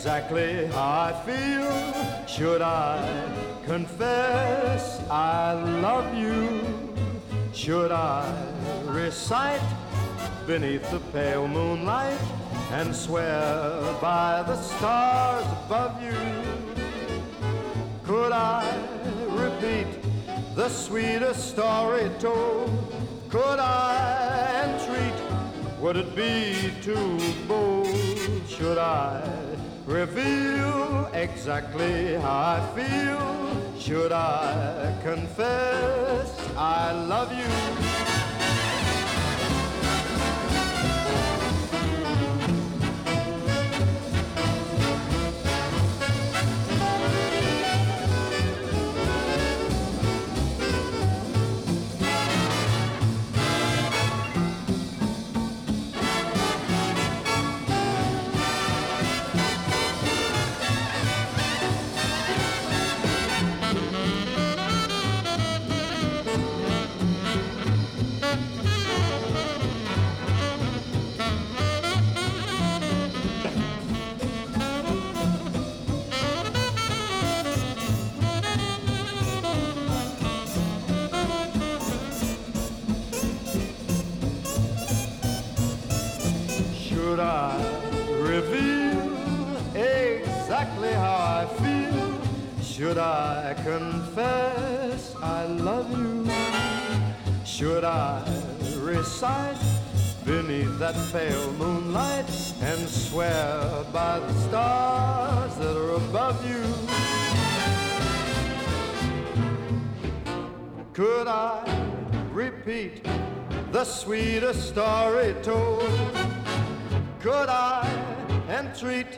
exactly how I feel? Should I confess I love you? Should I recite beneath the pale moonlight and swear by the stars above you? Could I repeat the sweetest story told? Could I entreat? Would it be too bold? Should I reveal exactly how I feel? Should I confess I love you? Should I reveal exactly how I feel? Should I confess I love you? Should I recite beneath that pale moonlight and swear by the stars that are above you? Could I repeat the sweetest story told? Could I entreat?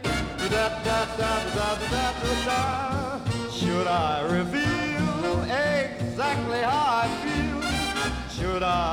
Should I reveal exactly how I feel? Should I